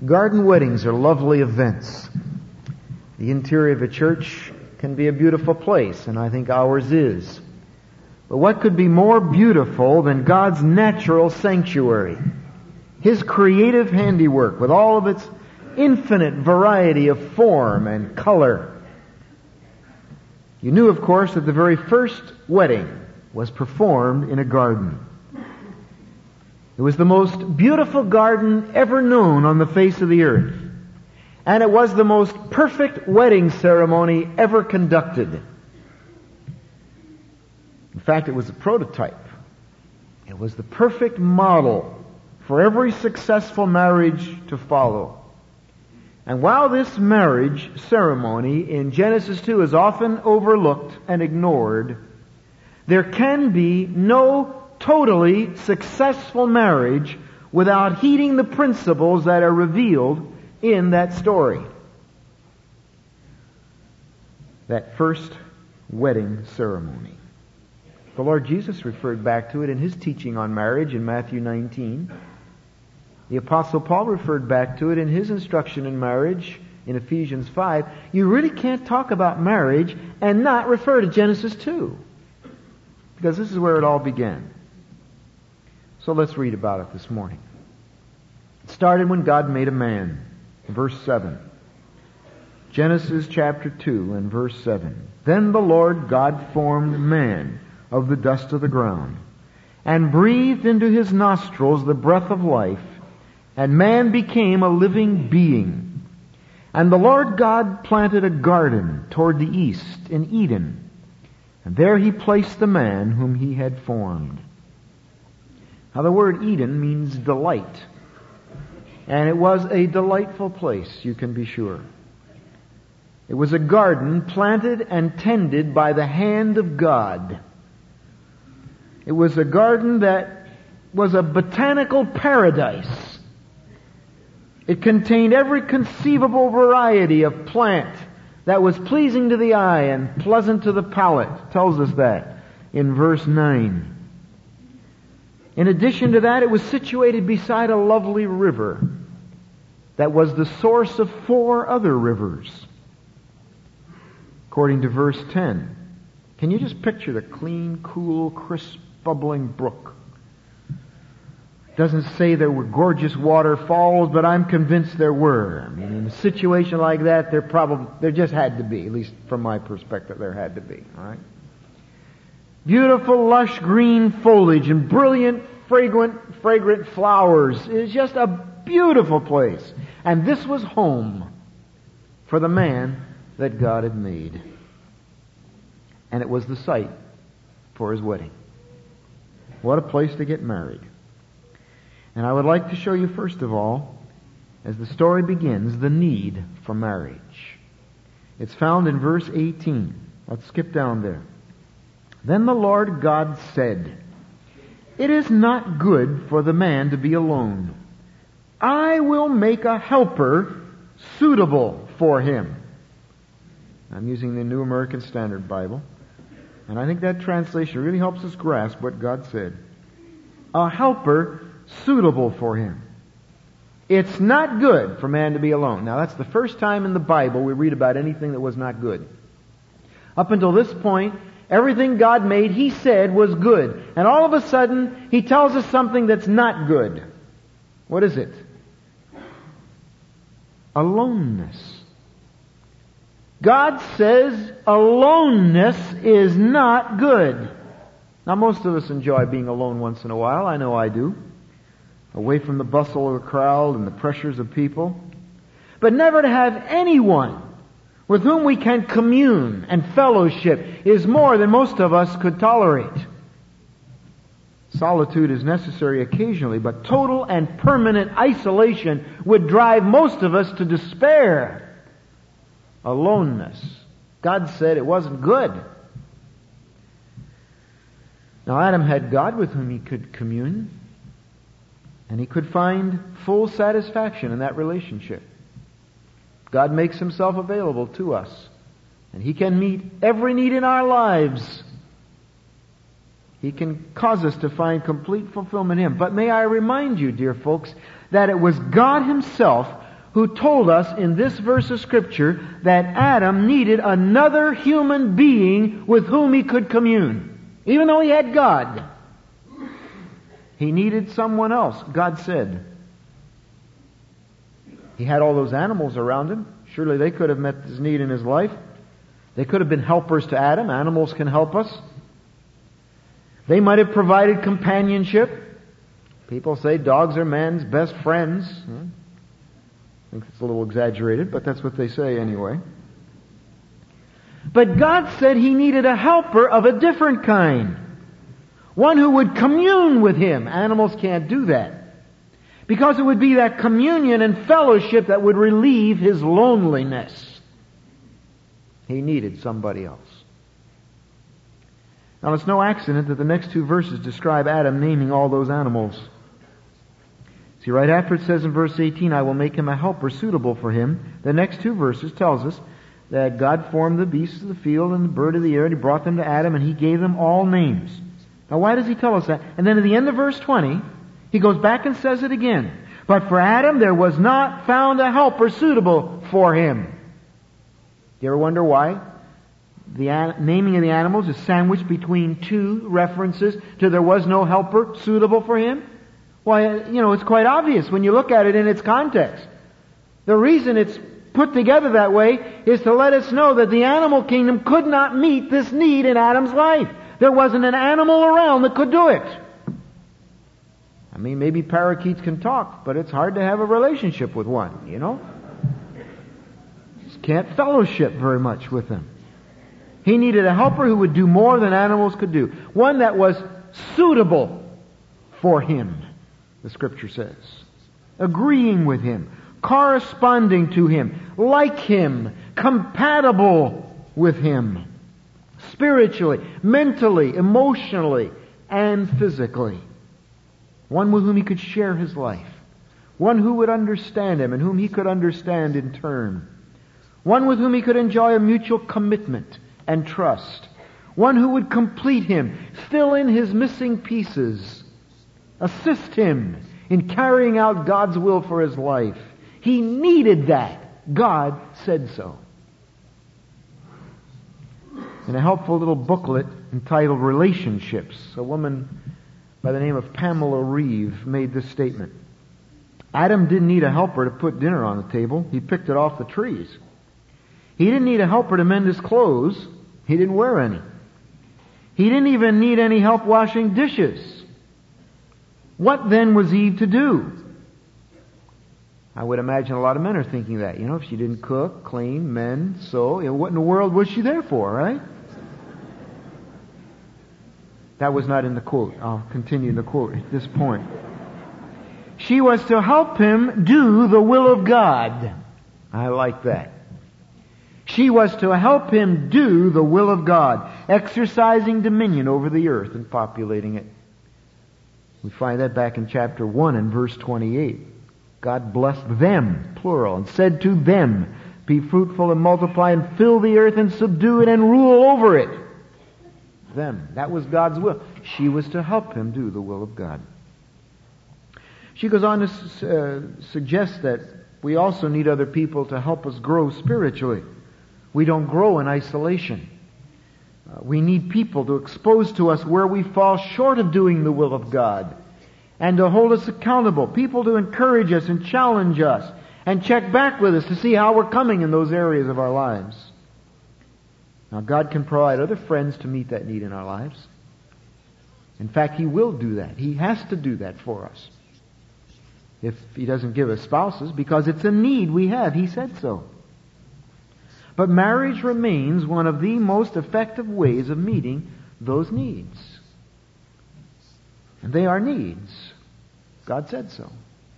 Garden weddings are lovely events. The interior of a church can be a beautiful place, and I think ours is. But what could be more beautiful than God's natural sanctuary? His creative handiwork with all of its infinite variety of form and color. You knew, of course, that the very first wedding was performed in a garden. It was the most beautiful garden ever known on the face of the earth. And it was the most perfect wedding ceremony ever conducted. In fact, it was a prototype. It was the perfect model for every successful marriage to follow. And while this marriage ceremony in Genesis 2 is often overlooked and ignored, there can be no totally successful marriage without heeding the principles that are revealed in that story. That first wedding ceremony. The Lord Jesus referred back to it in His teaching on marriage in Matthew 19. The Apostle Paul referred back to it in his instruction in marriage in Ephesians 5. You really can't talk about marriage and not refer to Genesis 2. Because this is where it all began. So let's read about it this morning. It started when God made a man. Verse 7. Genesis chapter 2 and verse 7. Then the Lord God formed man of the dust of the ground, and breathed into his nostrils the breath of life, and man became a living being. And the Lord God planted a garden toward the east in Eden, and there He placed the man whom He had formed. Now the word Eden means delight. And it was a delightful place, you can be sure. It was a garden planted and tended by the hand of God. It was a garden that was a botanical paradise. It contained every conceivable variety of plant that was pleasing to the eye and pleasant to the palate. It tells us that in verse 9. In addition to that, it was situated beside a lovely river that was the source of 4 other rivers. According to verse 10. Can you just picture the clean, cool, crisp, bubbling brook? It doesn't say there were gorgeous waterfalls, but I'm convinced there were. I mean, in a situation like that, there just had to be, at least from my perspective, there had to be. All right? Beautiful, lush green foliage and brilliant, fragrant flowers. It's just a beautiful place. And this was home for the man that God had made. And it was the site for his wedding. What a place to get married. And I would like to show you, first of all, as the story begins, the need for marriage. It's found in verse 18. Let's skip down there. Then the Lord God said, "It is not good for the man to be alone. I will make a helper suitable for him." I'm using the New American Standard Bible. And I think that translation really helps us grasp what God said. A helper suitable for him. It's not good for man to be alone. Now that's the first time in the Bible we read about anything that was not good. Up until this point, everything God made, He said, was good. And all of a sudden, He tells us something that's not good. What is it? Aloneness. God says aloneness is not good. Now most of us enjoy being alone once in a while. I know I do. Away from the bustle of the crowd and the pressures of people. But never to have anyone with whom we can commune and fellowship is more than most of us could tolerate. Solitude is necessary occasionally, but total and permanent isolation would drive most of us to despair. Aloneness. God said it wasn't good. Now Adam had God with whom he could commune, and he could find full satisfaction in that relationship. God makes Himself available to us, and He can meet every need in our lives. He can cause us to find complete fulfillment in Him. But may I remind you, dear folks, that it was God Himself who told us in this verse of Scripture that Adam needed another human being with whom he could commune. Even though he had God, he needed someone else, God said. He had all those animals around him. Surely they could have met his need in his life. They could have been helpers to Adam. Animals can help us. They might have provided companionship. People say dogs are man's best friends. I think it's a little exaggerated, but that's what they say anyway. But God said He needed a helper of a different kind. One who would commune with Him. Animals can't do that. Because it would be that communion and fellowship that would relieve his loneliness. He needed somebody else. Now it's no accident that the next two verses describe Adam naming all those animals. See, right after it says in verse 18, I will make him a helper suitable for him, the next two verses tells us that God formed the beasts of the field and the bird of the air, and He brought them to Adam, and He gave them all names. Now why does He tell us that? And then at the end of verse 20, He goes back and says it again. But for Adam there was not found a helper suitable for him. Do you ever wonder why? The naming of the animals is sandwiched between two references to there was no helper suitable for him. Why, it's quite obvious when you look at it in its context. The reason it's put together that way is to let us know that the animal kingdom could not meet this need in Adam's life. There wasn't an animal around that could do it. I mean, maybe parakeets can talk, but it's hard to have a relationship with one, Just can't fellowship very much with them. He needed a helper who would do more than animals could do. One that was suitable for him, the Scripture says. Agreeing with him, corresponding to him, like him, compatible with him, spiritually, mentally, emotionally, and physically. One with whom he could share his life. One who would understand him and whom he could understand in turn. One with whom he could enjoy a mutual commitment and trust. One who would complete him, fill in his missing pieces, assist him in carrying out God's will for his life. He needed that. God said so. In a helpful little booklet entitled Relationships, a woman by the name of Pamela Reeve made this statement. Adam didn't need a helper to put dinner on the table. He picked it off the trees. He didn't need a helper to mend his clothes. He didn't wear any. He didn't even need any help washing dishes. What then was Eve to do? I would imagine a lot of men are thinking that. If she didn't cook, clean, mend, sew, what in the world was she there for, right? That was not in the quote. I'll continue the quote at this point. She was to help him do the will of God. I like that. She was to help him do the will of God, exercising dominion over the earth and populating it. We find that back in chapter 1 and verse 28. God blessed them, plural, and said to them, be fruitful and multiply and fill the earth and subdue it and rule over it. Them. That was God's will. She was to help him do the will of God. She goes on to suggest that we also need other people to help us grow spiritually. We don't grow in isolation. We need people to expose to us where we fall short of doing the will of God and to hold us accountable. People to encourage us and challenge us and check back with us to see how we're coming in those areas of our lives. Now, God can provide other friends to meet that need in our lives. In fact, He will do that. He has to do that for us. If He doesn't give us spouses, because it's a need we have. He said so. But marriage remains one of the most effective ways of meeting those needs. And they are needs. God said so.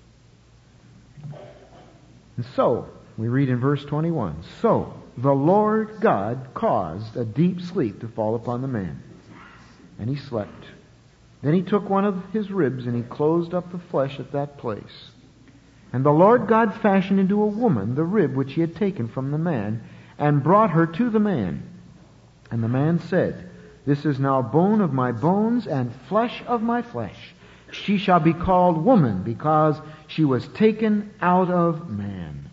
And so, we read in verse 21, so the Lord God caused a deep sleep to fall upon the man, and he slept. Then He took one of his ribs, and He closed up the flesh at that place. And the Lord God fashioned into a woman the rib which He had taken from the man, and brought her to the man. And the man said, this is now bone of my bones and flesh of my flesh. She shall be called woman, because she was taken out of man.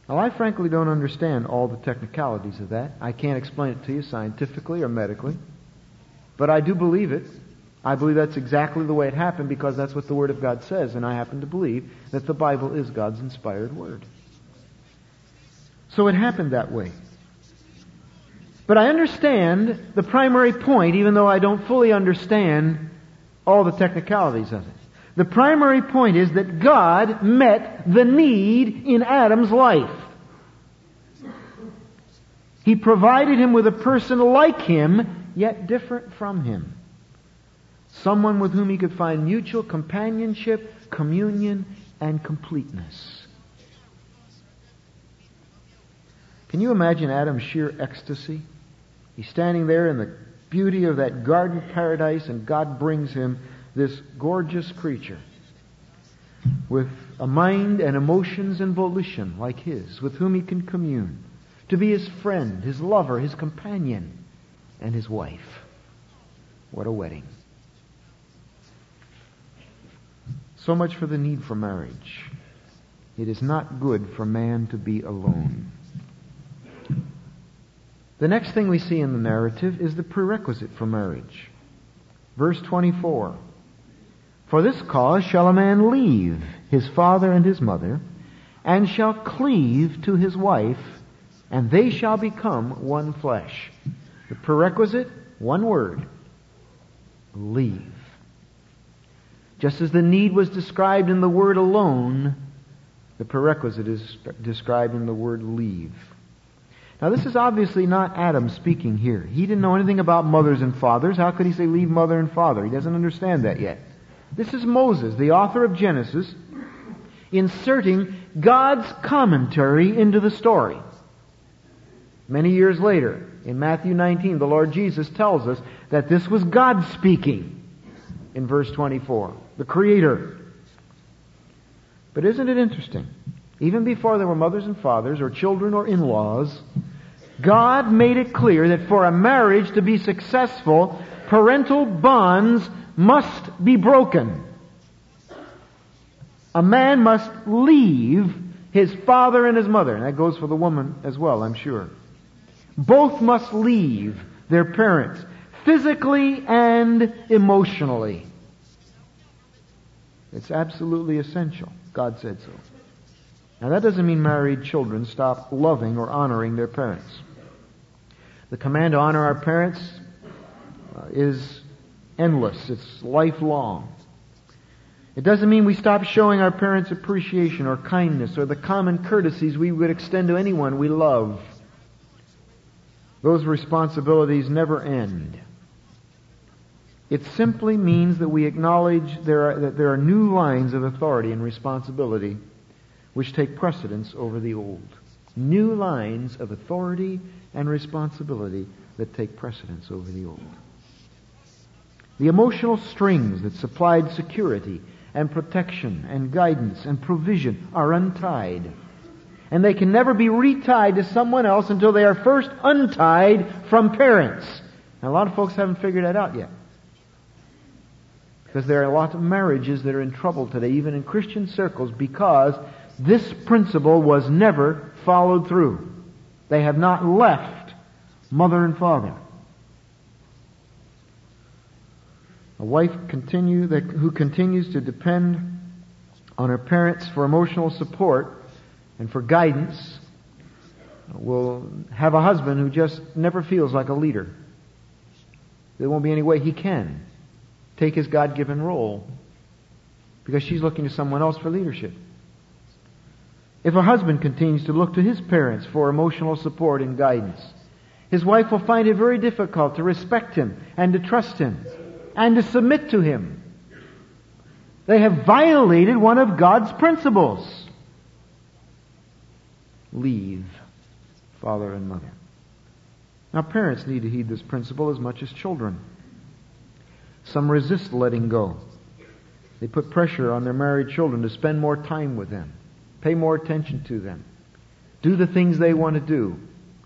Now, I frankly don't understand all the technicalities of that. I can't explain it to you scientifically or medically. But I do believe it. I believe that's exactly the way it happened because that's what the Word of God says, and I happen to believe that the Bible is God's inspired Word. So it happened that way. But I understand the primary point, even though I don't fully understand all the technicalities of it. The primary point is that God met the need in Adam's life. He provided him with a person like him, yet different from him. Someone with whom he could find mutual companionship, communion, and completeness. Can you imagine Adam's sheer ecstasy? He's standing there in the beauty of that garden paradise, and God brings him this gorgeous creature with a mind and emotions and volition like his, with whom he can commune, to be his friend, his lover, his companion, and his wife. What a wedding. So much for the need for marriage. It is not good for man to be alone. The next thing we see in the narrative is the prerequisite for marriage. Verse 24. For this cause shall a man leave his father and his mother, and shall cleave to his wife, and they shall become one flesh. The prerequisite, one word, leave. Just as the need was described in the word alone, the prerequisite is described in the word leave. Now this is obviously not Adam speaking here. He didn't know anything about mothers and fathers. How could he say leave mother and father? He doesn't understand that yet. This is Moses, the author of Genesis, inserting God's commentary into the story. Many years later, in Matthew 19, the Lord Jesus tells us that this was God speaking in verse 24, the Creator. But isn't it interesting? Even before there were mothers and fathers, or children or in-laws, God made it clear that for a marriage to be successful, parental bonds must be broken. A man must leave his father and his mother. And that goes for the woman as well, I'm sure. Both must leave their parents, physically and emotionally. It's absolutely essential. God said so. Now that doesn't mean married children stop loving or honoring their parents. The command to honor our parents is endless. It's lifelong. It doesn't mean we stop showing our parents appreciation or kindness or the common courtesies we would extend to anyone we love. Those responsibilities never end. It simply means that we acknowledge that there are new lines of authority and responsibility which take precedence over the old. New lines of authority and responsibility that take precedence over the old. The emotional strings that supplied security and protection and guidance and provision are untied. And they can never be retied to someone else until they are first untied from parents. Now, a lot of folks haven't figured that out yet. Because there are a lot of marriages that are in trouble today, even in Christian circles, because this principle was never followed through. They have not left mother and father. A wife who continues to depend on her parents for emotional support and for guidance will have a husband who just never feels like a leader. There won't be any way he can take his God-given role because she's looking to someone else for leadership. If a husband continues to look to his parents for emotional support and guidance, his wife will find it very difficult to respect him and to trust him and to submit to him. They have violated one of God's principles. Leave father and mother. Now, parents need to heed this principle as much as children. Some resist letting go. They put pressure on their married children to spend more time with them, pay more attention to them, do the things they want to do.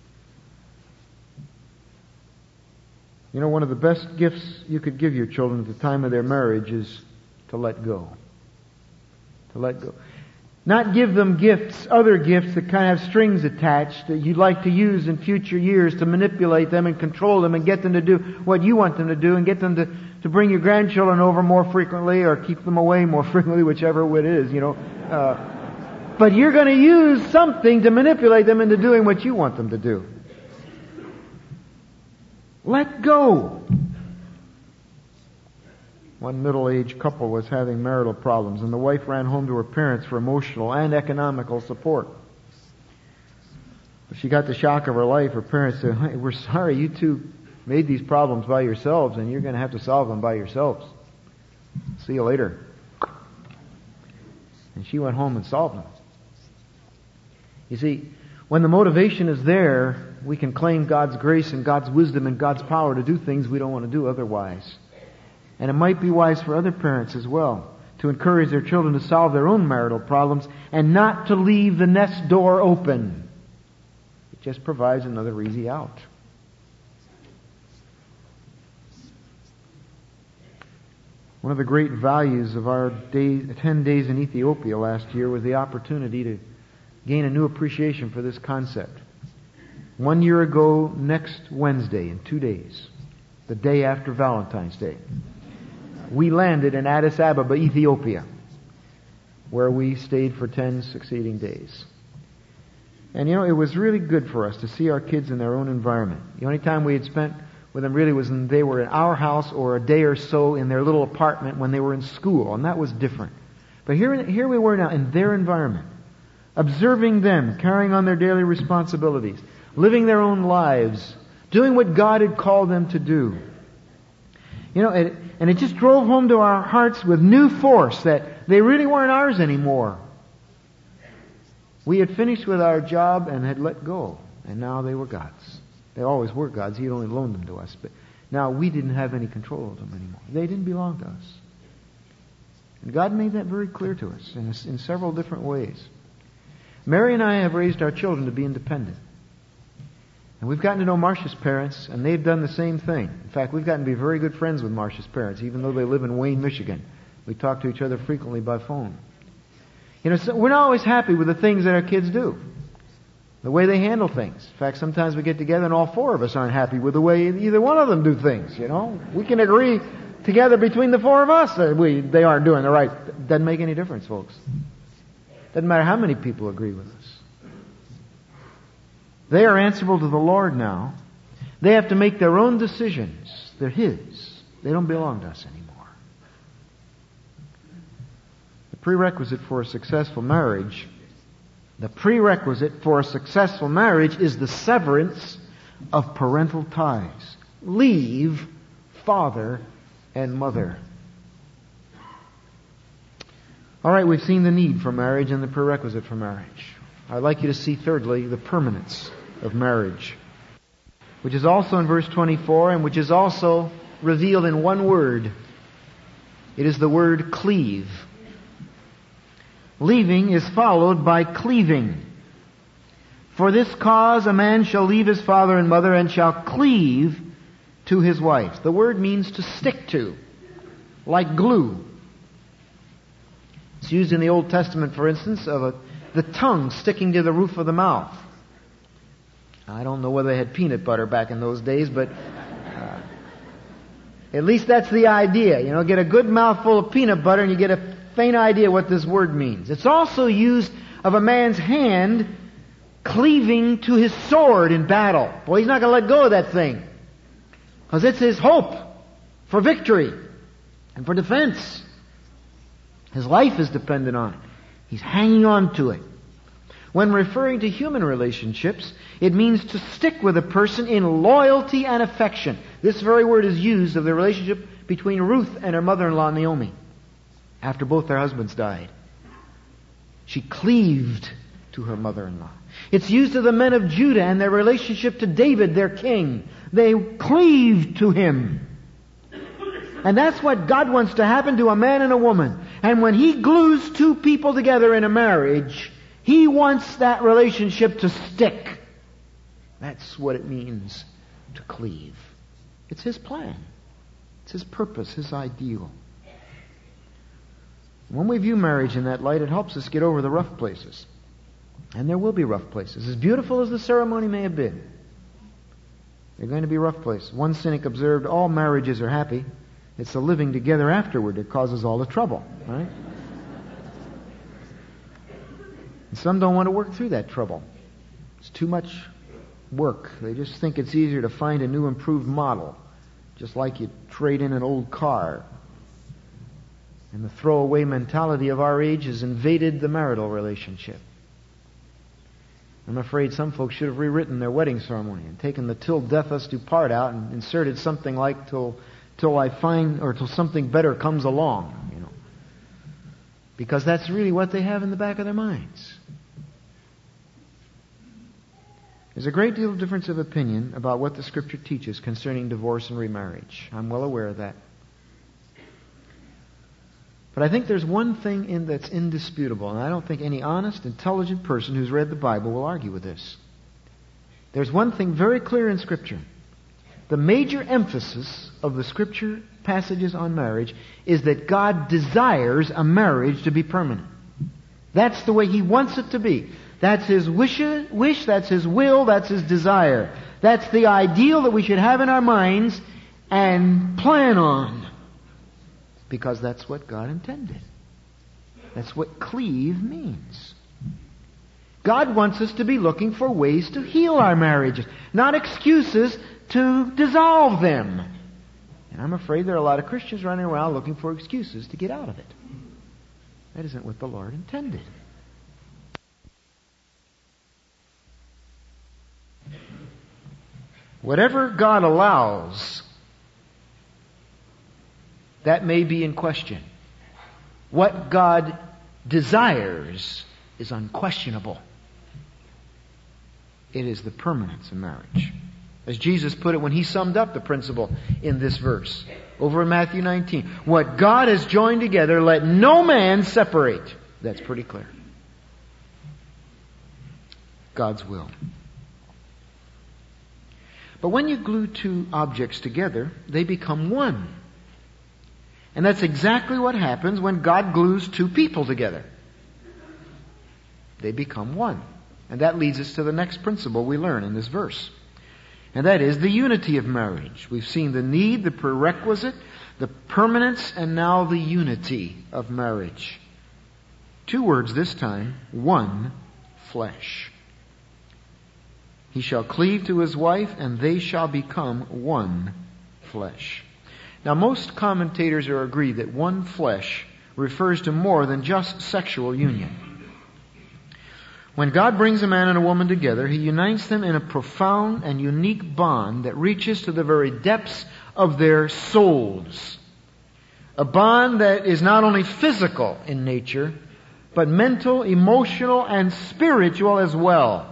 You know, one of the best gifts you could give your children at the time of their marriage is to let go. To let go. Not give them gifts, other gifts that kind of have strings attached that you'd like to use in future years to manipulate them and control them and get them to do what you want them to do and get them to bring your grandchildren over more frequently or keep them away more frequently, whichever it is, But you're going to use something to manipulate them into doing what you want them to do. Let go. One middle-aged couple was having marital problems, and the wife ran home to her parents for emotional and economical support. She got the shock of her life. Her parents said, "Hey, we're sorry, you two made these problems by yourselves, and you're going to have to solve them by yourselves. See you later." And she went home and solved them. You see, when the motivation is there, we can claim God's grace and God's wisdom and God's power to do things we don't want to do otherwise. And it might be wise for other parents as well to encourage their children to solve their own marital problems and not to leave the nest door open. It just provides another easy out. One of the great values of our 10 days in Ethiopia last year was the opportunity to gain a new appreciation for this concept. 1 year ago, next Wednesday, in 2 days, the day after Valentine's Day, we landed in Addis Ababa, Ethiopia, where we stayed for 10 succeeding days. And it was really good for us to see our kids in their own environment. The only time we had spent with them really was when they were in our house or a day or so in their little apartment when they were in school, and that was different. But here we were now in their environment, observing them, carrying on their daily responsibilities, living their own lives, doing what God had called them to do. And it just drove home to our hearts with new force that they really weren't ours anymore. We had finished with our job and had let go, and now they were God's. They always were God's. He had only loaned them to us, but now we didn't have any control of them anymore. They didn't belong to us. And God made that very clear to us in several different ways. Mary and I have raised our children to be independent. And we've gotten to know Marcia's parents, and they've done the same thing. In fact, we've gotten to be very good friends with Marcia's parents, even though they live in Wayne, Michigan. We talk to each other frequently by phone. So we're not always happy with the things that our kids do, the way they handle things. In fact, sometimes we get together and all four of us aren't happy with the way either one of them do things, We can agree together between the four of us that they aren't doing the right. Doesn't make any difference, folks. Doesn't matter how many people agree with us. They are answerable to the Lord now. They have to make their own decisions. They're His. They don't belong to us anymore. The prerequisite for a successful marriage is the severance of parental ties. Leave father and mother. All right, we've seen the need for marriage and the prerequisite for marriage. I'd like you to see, thirdly, the permanence of marriage, which is also in verse 24 and which is also revealed in one word. It is the word cleave. Leaving is followed by cleaving. For this cause a man shall leave his father and mother and shall cleave to his wife. The word means to stick to, like glue. It's used in the Old Testament, for instance, of the tongue sticking to the roof of the mouth. I don't know whether they had peanut butter back in those days, but at least that's the idea. Get a good mouthful of peanut butter and you get a faint idea what this word means. It's also used of a man's hand cleaving to his sword in battle. Boy, he's not going to let go of that thing, because it's his hope for victory and for defense. His life is dependent on it. He's hanging on to it. When referring to human relationships, it means to stick with a person in loyalty and affection. This very word is used of the relationship between Ruth and her mother-in-law Naomi after both their husbands died. She cleaved to her mother-in-law. It's used of the men of Judah and their relationship to David, their king. They cleaved to him. And that's what God wants to happen to a man and a woman. And when He glues two people together in a marriage, He wants that relationship to stick. That's what it means to cleave. It's His plan. It's His purpose, His ideal. When we view marriage in that light, it helps us get over the rough places. And there will be rough places. As beautiful as the ceremony may have been, there are going to be rough places. One cynic observed, all marriages are happy. It's the living together afterward that causes all the trouble, right? And some don't want to work through that trouble. It's too much work. They just think it's easier to find a new improved model, just like you trade in an old car. And the throwaway mentality of our age has invaded the marital relationship. I'm afraid some folks should have rewritten their wedding ceremony and taken the "till death us do part" out and inserted something like till I find, or till something better comes along, because that's really what they have in the back of their minds. There's a great deal of difference of opinion about what the Scripture teaches concerning divorce and remarriage. I'm well aware of that. But I think there's one thing that's indisputable, and I don't think any honest, intelligent person who's read the Bible will argue with this. There's one thing very clear in Scripture. The major emphasis of the Scripture passages on marriage is that God desires a marriage to be permanent. That's the way He wants it to be. That's His wish, that's His will, that's His desire. That's the ideal that we should have in our minds and plan on. Because that's what God intended. That's what cleave means. God wants us to be looking for ways to heal our marriages, not excuses to dissolve them. And I'm afraid there are a lot of Christians running around looking for excuses to get out of it. That isn't what the Lord intended. Whatever God allows, that may be in question. What God desires is unquestionable. It is the permanence of marriage. As Jesus put it when He summed up the principle in this verse, over in Matthew 19. What God has joined together, let no man separate. That's pretty clear. God's will. But when you glue two objects together, they become one. And that's exactly what happens when God glues two people together. They become one. And that leads us to the next principle we learn in this verse. And that is the unity of marriage. We've seen the need, the prerequisite, the permanence, and now the unity of marriage. Two words this time, one flesh. He shall cleave to his wife, and they shall become one flesh. Now, most commentators are agreed that one flesh refers to more than just sexual union. When God brings a man and a woman together, He unites them in a profound and unique bond that reaches to the very depths of their souls. A bond that is not only physical in nature, but mental, emotional, and spiritual as well.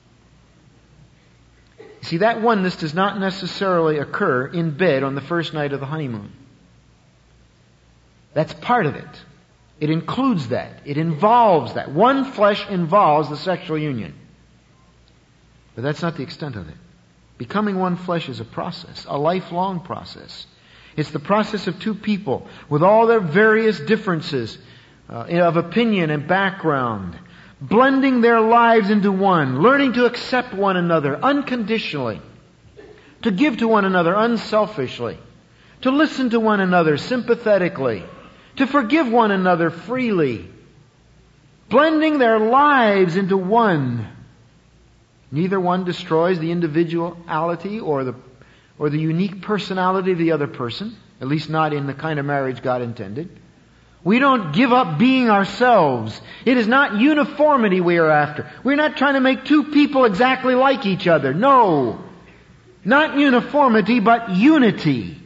See, that oneness does not necessarily occur in bed on the first night of the honeymoon. That's part of it. It includes that. It involves that. One flesh involves the sexual union. But that's not the extent of it. Becoming one flesh is a process, a lifelong process. It's the process of two people with all their various differences of opinion and background, blending their lives into one, learning to accept one another unconditionally, to give to one another unselfishly, to listen to one another sympathetically, to forgive one another freely, blending their lives into one. Neither one destroys the individuality or the unique personality of the other person, at least not in the kind of marriage God intended. We don't give up being ourselves. It is not uniformity we are after. We're not trying to make two people exactly like each other. No. Not uniformity, but unity.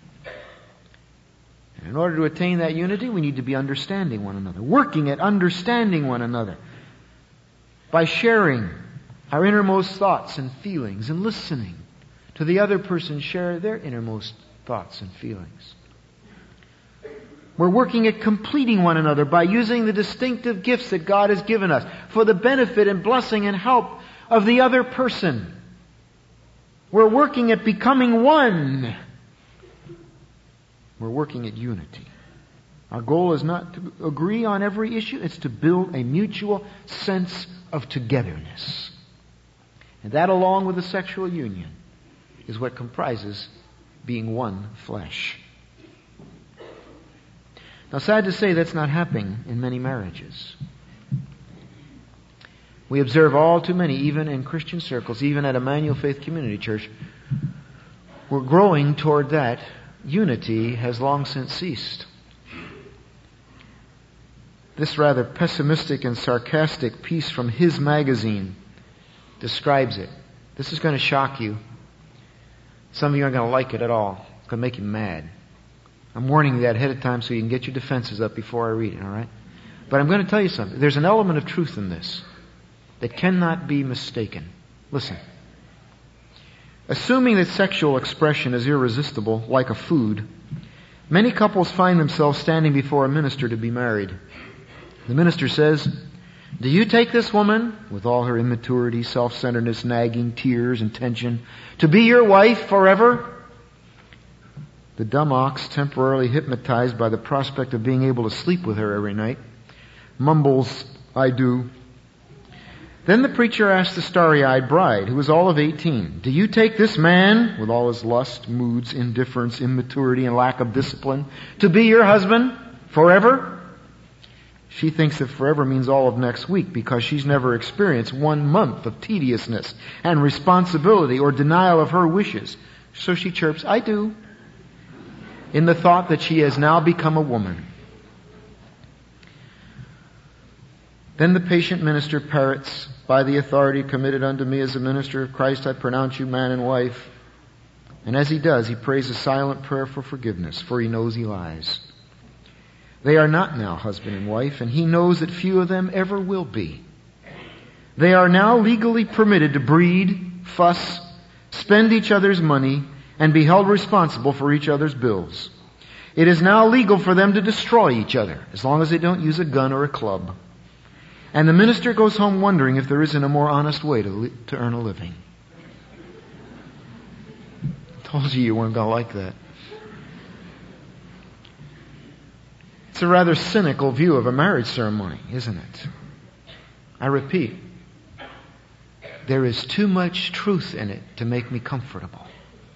And in order to attain that unity, we need to be understanding one another, working at understanding one another by sharing our innermost thoughts and feelings and listening to the other person share their innermost thoughts and feelings. We're working at completing one another by using the distinctive gifts that God has given us for the benefit and blessing and help of the other person. We're working at becoming one. We're working at unity. Our goal is not to agree on every issue. It's to build a mutual sense of togetherness. And that, along with a sexual union, is what comprises being one flesh. Now, sad to say, that's not happening in many marriages. We observe all too many, even in Christian circles, even at Emmanuel Faith Community Church, we're growing toward that. Unity has long since ceased. This rather pessimistic and sarcastic piece from His magazine describes it. This is going to shock you. Some of you aren't going to like it at all. It's going to make you mad. I'm warning you that ahead of time so you can get your defenses up before I read it, all right? But I'm going to tell you something. There's an element of truth in this that cannot be mistaken. Listen. Assuming that sexual expression is irresistible, like a food, many couples find themselves standing before a minister to be married. The minister says, "Do you take this woman, with all her immaturity, self-centeredness, nagging, tears, and tension, to be your wife forever?" The dumb ox, temporarily hypnotized by the prospect of being able to sleep with her every night, mumbles, "I do." Then the preacher asks the starry-eyed bride, who is all of 18, "Do you take this man, with all his lust, moods, indifference, immaturity, and lack of discipline, to be your husband forever?" She thinks that forever means all of next week because she's never experienced 1 month of tediousness and responsibility or denial of her wishes. So she chirps, "I do," in the thought that she has now become a woman. Then the patient minister parrots, "By the authority committed unto me as a minister of Christ, I pronounce you man and wife." And as he does, he prays a silent prayer for forgiveness, for he knows he lies. They are not now husband and wife, and he knows that few of them ever will be. They are now legally permitted to breed, fuss, spend each other's money, and be held responsible for each other's bills. It is now legal for them to destroy each other, as long as they don't use a gun or a club. And the minister goes home wondering if there isn't a more honest way to earn a living. I told you weren't going to like that. It's a rather cynical view of a marriage ceremony, isn't it? I repeat, there is too much truth in it to make me comfortable.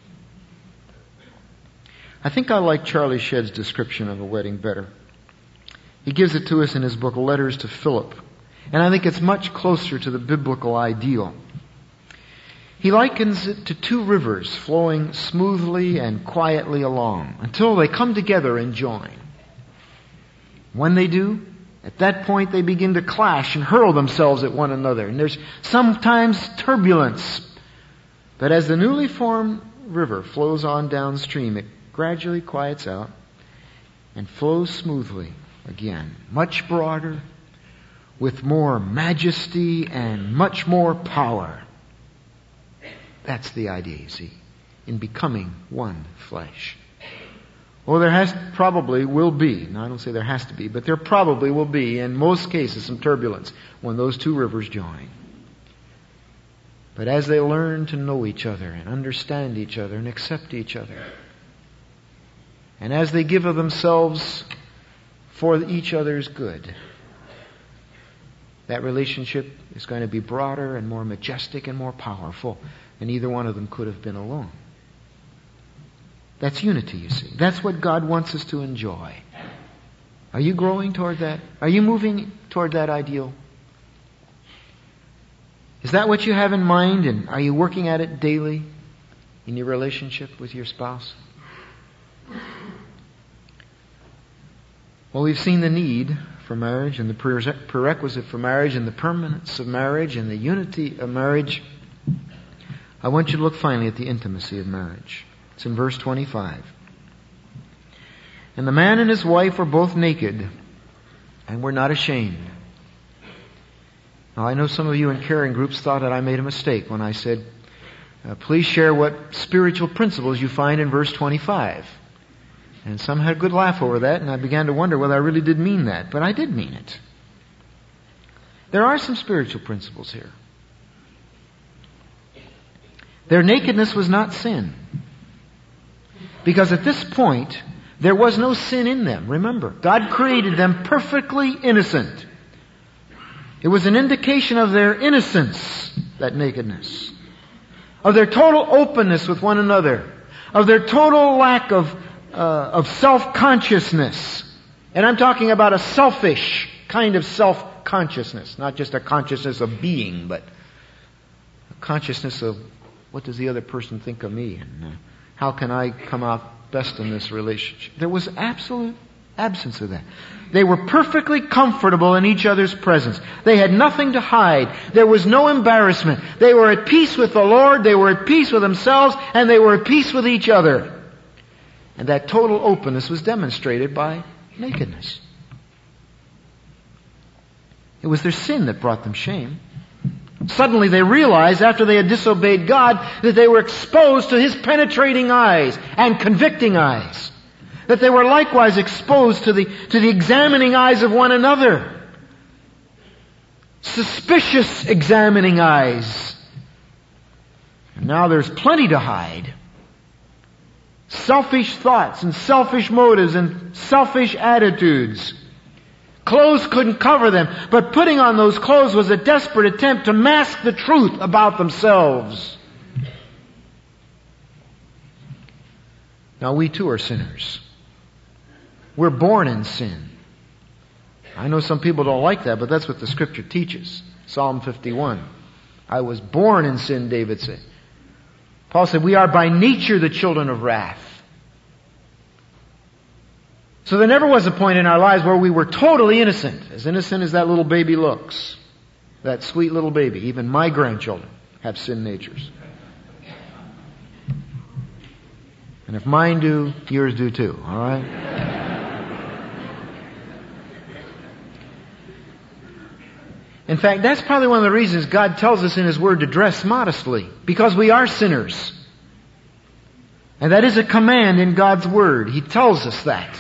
I think I like Charlie Shedd's description of a wedding better. He gives it to us in his book, Letters to Philip. And I think it's much closer to the biblical ideal. He likens it to 2 rivers flowing smoothly and quietly along until they come together and join. When they do, at that point they begin to clash and hurl themselves at one another. And there's sometimes turbulence. But as the newly formed river flows on downstream, it gradually quiets out and flows smoothly again. Much broader, with more majesty and much more power. That's the idea, you see, in becoming one flesh. Well, probably will be, now I don't say there has to be, but there probably will be, in most cases, some turbulence when those 2 rivers join. But as they learn to know each other and understand each other and accept each other, and as they give of themselves for each other's good, that relationship is going to be broader and more majestic and more powerful than either one of them could have been alone. That's unity, you see. That's what God wants us to enjoy. Are you growing toward that? Are you moving toward that ideal? Is that what you have in mind, and are you working at it daily in your relationship with your spouse? Well, we've seen the need for marriage and the prerequisite for marriage and the permanence of marriage and the unity of marriage. I want you to look finally at the intimacy of marriage. It's in verse 25. "And the man and his wife were both naked and were not ashamed." Now, I know some of you in caring groups thought that I made a mistake when I said, please share what spiritual principles you find in verse 25. And some had a good laugh over that, and I began to wonder whether I really did mean that. But I did mean it. There are some spiritual principles here. Their nakedness was not sin. Because at this point, There was no sin in them. Remember, God created them perfectly innocent. It was an indication of their innocence, that nakedness, of their total openness with one another, of their total lack of self-consciousness. And I'm talking about a selfish kind of self-consciousness, not just a consciousness of being, but a consciousness of what does the other person think of me, and how can I come out best in this relationship. There was absolute absence of that. They were perfectly comfortable in each other's presence. They had nothing to hide. There was no embarrassment. They were at peace with the Lord, they were at peace with themselves, and they were at peace with each other. And that total openness was demonstrated by nakedness. It was their sin that brought them shame. Suddenly they realized, after they had disobeyed God, that they were exposed to His penetrating eyes and convicting eyes. That they were likewise exposed to the examining eyes of one another. Suspicious examining eyes. And now there's plenty to hide. Selfish thoughts and selfish motives and selfish attitudes. Clothes couldn't cover them, but putting on those clothes was a desperate attempt to mask the truth about themselves. Now we too are sinners. We're born in sin. I know some people don't like that, but that's what the Scripture teaches. Psalm 51. I was born in sin, David said. Paul said, we are by nature the children of wrath. So there never was a point in our lives where we were totally innocent as that little baby looks. That sweet little baby. Even my grandchildren have sin natures. And if mine do, yours do too, all right? In fact, that's probably one of the reasons God tells us in His Word to dress modestly. Because we are sinners. And that is a command in God's Word. He tells us that.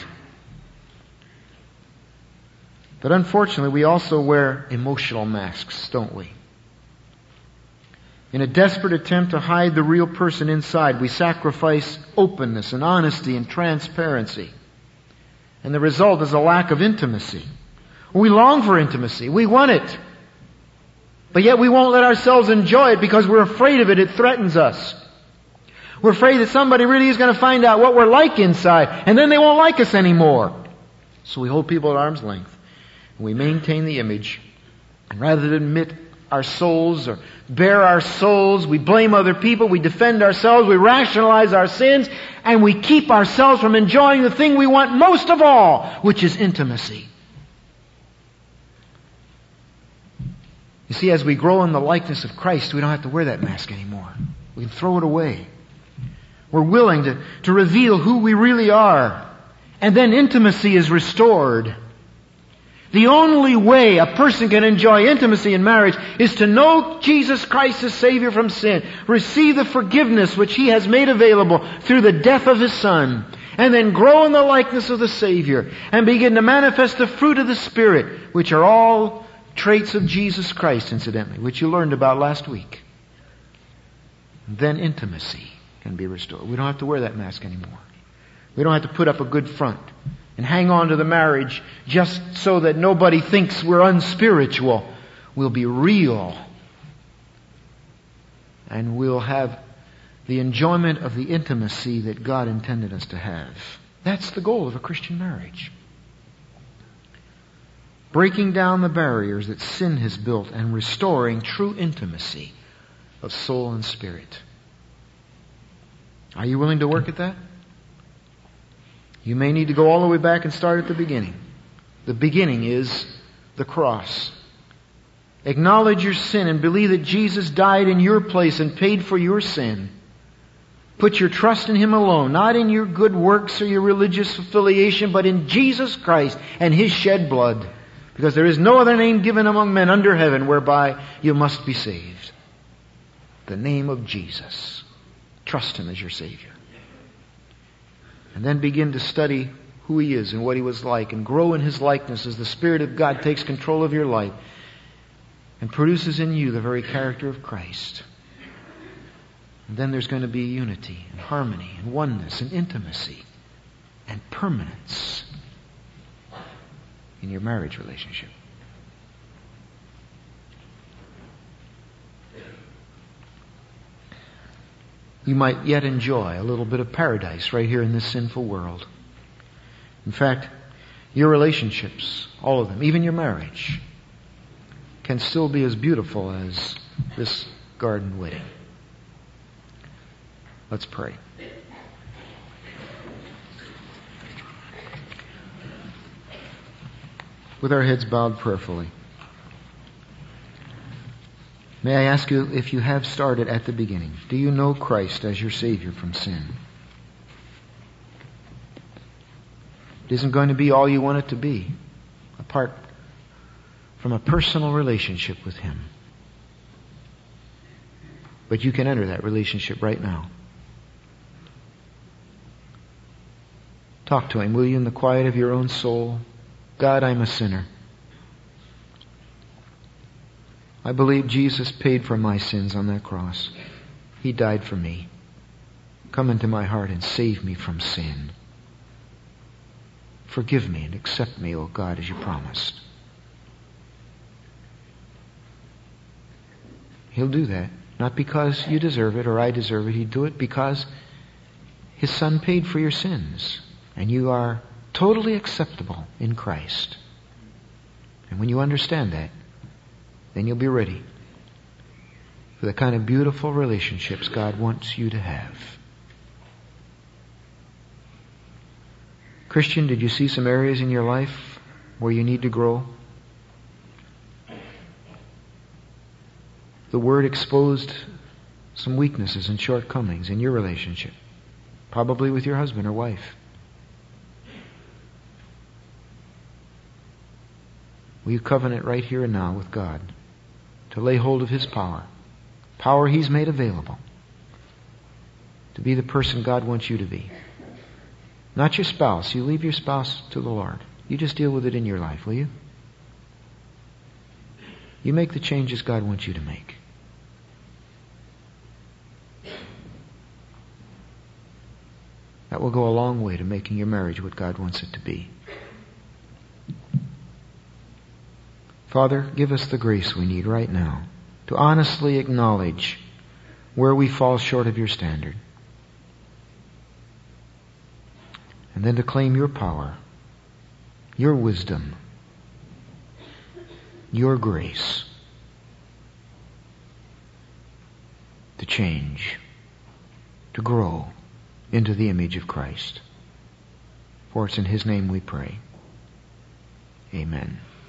But unfortunately, we also wear emotional masks, don't we? In a desperate attempt to hide the real person inside, we sacrifice openness and honesty and transparency. And the result is a lack of intimacy. We long for intimacy. We want it. But yet we won't let ourselves enjoy it because we're afraid of it. It threatens us. We're afraid that somebody really is going to find out what we're like inside, and then they won't like us anymore. So we hold people at arm's length. We maintain the image, and rather than admit our souls or bare our souls, we blame other people, we defend ourselves, we rationalize our sins, and we keep ourselves from enjoying the thing we want most of all, which is intimacy. You see, as we grow in the likeness of Christ, we don't have to wear that mask anymore. We can throw it away. We're willing to reveal who we really are, and then intimacy is restored. The only way a person can enjoy intimacy in marriage is to know Jesus Christ as Savior from sin, receive the forgiveness which He has made available through the death of His Son, and then grow in the likeness of the Savior and begin to manifest the fruit of the Spirit, which are all traits of Jesus Christ, incidentally, which you learned about last week. Then intimacy can be restored. We don't have to wear that mask anymore. We don't have to put up a good front and hang on to the marriage just so that nobody thinks we're unspiritual. We'll be real. And we'll have the enjoyment of the intimacy that God intended us to have. That's the goal of a Christian marriage. Breaking down the barriers that sin has built and restoring true intimacy of soul and spirit. Are you willing to work at that? You may need to go all the way back and start at the beginning. The beginning is the cross. Acknowledge your sin and believe that Jesus died in your place and paid for your sin. Put your trust in Him alone, not in your good works or your religious affiliation, but in Jesus Christ and His shed blood. Because there is no other name given among men under heaven whereby you must be saved. The name of Jesus. Trust Him as your Savior. And then begin to study who He is and what He was like and grow in His likeness as the Spirit of God takes control of your life and produces in you the very character of Christ. And then there's going to be unity and harmony and oneness and intimacy and permanence in your marriage relationship. You might yet enjoy a little bit of paradise right here in this sinful world. In fact, your relationships, all of them, even your marriage, can still be as beautiful as this garden wedding. Let's pray. With our heads bowed prayerfully, may I ask you, if you have started at the beginning, do you know Christ as your Savior from sin? It isn't going to be all you want it to be, apart from a personal relationship with Him. But you can enter that relationship right now. Talk to Him, will you, in the quiet of your own soul? God, I'm a sinner. I believe Jesus paid for my sins on that cross. He died for me. Come into my heart and save me from sin. Forgive me and accept me, O God, as you promised. He'll do that, not because you deserve it or I deserve it. He'd do it because His Son paid for your sins, and you are totally acceptable in Christ. And when you understand that, then you'll be ready for the kind of beautiful relationships God wants you to have. Christian, did you see some areas in your life where you need to grow? The Word exposed some weaknesses and shortcomings in your relationship, probably with your husband or wife. Will you covenant right here and now with God to lay hold of His power He's made available to be the person God wants you to be? Not your spouse. You leave your spouse to the Lord. You just deal with it in your life, will you? You make the changes God wants you to make. That will go a long way to making your marriage what God wants it to be. Father, give us the grace we need right now to honestly acknowledge where we fall short of your standard. And then to claim your power, your wisdom, your grace to change, to grow into the image of Christ. For it's in His name we pray. Amen.